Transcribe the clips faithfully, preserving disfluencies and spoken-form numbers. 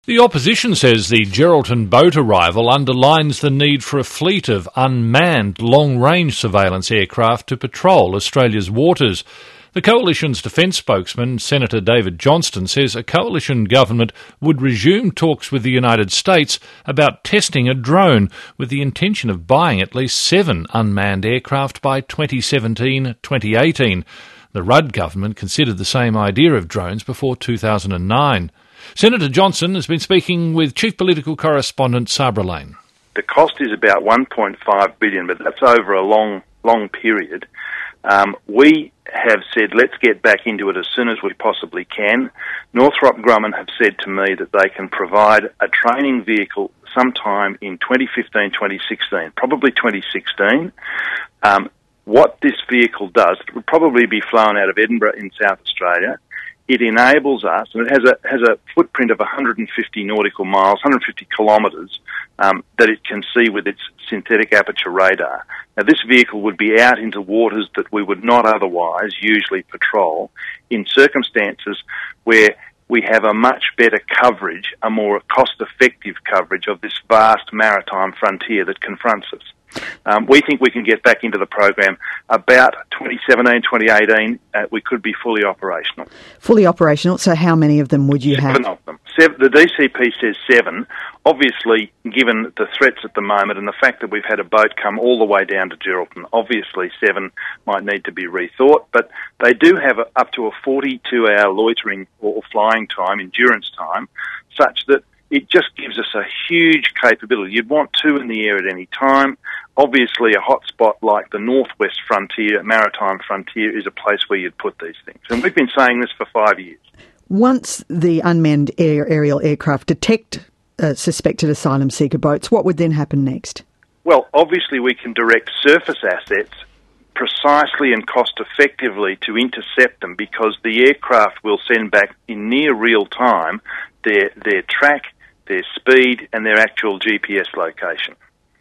The opposition says the Geraldton boat arrival underlines the need for a fleet of unmanned long-range surveillance aircraft to patrol Australia's waters. The Coalition's defence spokesman, Senator David Johnston, says a coalition government would resume talks with the United States about testing a drone with the intention of buying at least seven unmanned aircraft by twenty seventeen twenty eighteen. The Rudd government considered the same idea of drones before two thousand nine. Senator Johnston has been speaking with Chief Political Correspondent Sabra Lane. The cost is about one point five billion dollars, but that's over a long, long period. Um, we have said let's get back into it as soon as we possibly can. Northrop Grumman have said to me that they can provide a training vehicle sometime in twenty fifteen, twenty sixteen, probably twenty sixteen. Um, what this vehicle does, it would probably be flown out of Edinburgh in South Australia. It enables us, and it has a has a footprint of one hundred fifty nautical miles, one hundred fifty kilometres, um, that it can see with its synthetic aperture radar. Now, this vehicle would be out into waters that we would not otherwise usually patrol in circumstances where we have a much better coverage, a more cost-effective coverage of this vast maritime frontier that confronts us. Um, we think we can get back into the program about twenty seventeen, twenty eighteen. Uh, we could be fully operational. Fully operational. So how many of them would you seven have? Seven of them. Seven, the D C P says seven. Obviously, given the threats at the moment and the fact that we've had a boat come all the way down to Geraldton, obviously seven might need to be rethought. But they do have a, up to a forty-two hour loitering or flying time, endurance time, such that it just gives us a huge capability. You'd want two in the air at any time. Obviously, a hotspot like the northwest frontier, maritime frontier, is a place where you'd put these things. And we've been saying this for five years. Once the unmanned air, aerial aircraft detect uh, suspected asylum seeker boats, what would then happen next? Well, obviously we can direct surface assets precisely and cost-effectively to intercept them, because the aircraft will send back in near real time their their track, their speed and their actual G P S location.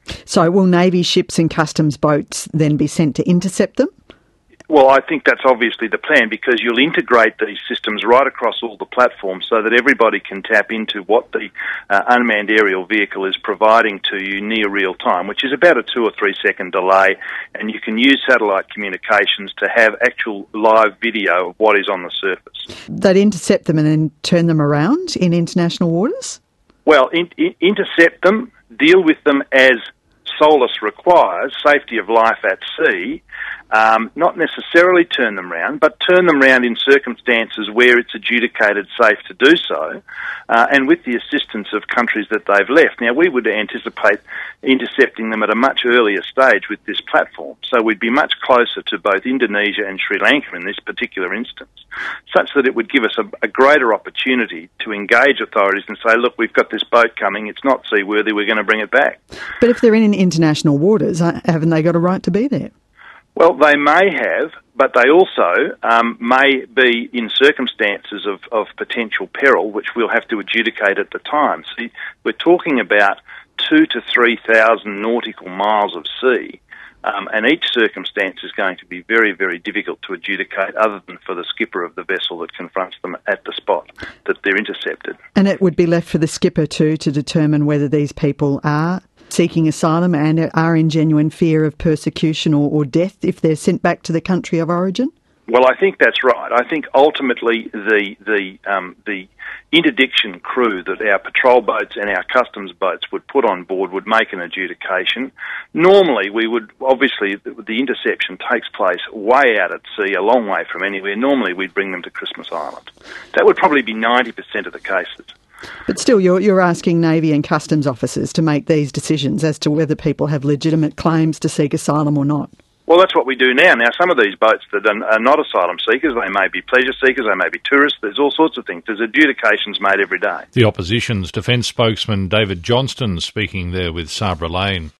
So will Navy ships and customs boats then be sent to intercept them? Well, I think that's obviously the plan, because you'll integrate these systems right across all the platforms so that everybody can tap into what the uh, unmanned aerial vehicle is providing to you near real time, which is about a two or three second delay, and you can use satellite communications to have actual live video of what is on the surface. They'd intercept them and then turn them around in international waters? Well, in, in, intercept them, deal with them as SOLAS requires, safety of life at sea, um, not necessarily turn them round, but turn them round in circumstances where it's adjudicated safe to do so, uh, and with the assistance of countries that they've left. Now, we would anticipate intercepting them at a much earlier stage with this platform, so we'd be much closer to both Indonesia and Sri Lanka in this particular instance, such that it would give us a, a greater opportunity to engage authorities and say, look, we've got this boat coming, it's not seaworthy, we're going to bring it back. But if they're in international waters, haven't they got a right to be there? Well, they may have, but they also um, may be in circumstances of, of potential peril, which we'll have to adjudicate at the time. See, we're talking about two to three thousand nautical miles of sea, um, and each circumstance is going to be very, very difficult to adjudicate, other than for the skipper of the vessel that confronts them at the spot that they're intercepted. And it would be left for the skipper too to determine whether these people are seeking asylum and are in genuine fear of persecution or, or death if they're sent back to the country of origin? Well, I think that's right. I think ultimately the the um, the interdiction crew that our patrol boats and our customs boats would put on board would make an adjudication. Normally, we would, obviously, the, the interception takes place way out at sea, a long way from anywhere. Normally, we'd bring them to Christmas Island. That would probably be ninety percent of the cases. But still, you're, you're asking Navy and Customs officers to make these decisions as to whether people have legitimate claims to seek asylum or not. Well, that's what we do now. Now, some of these boats that are not asylum seekers, they may be pleasure seekers, they may be tourists, there's all sorts of things. There's adjudications made every day. The opposition's defence spokesman David Johnston speaking there with Sabra Lane.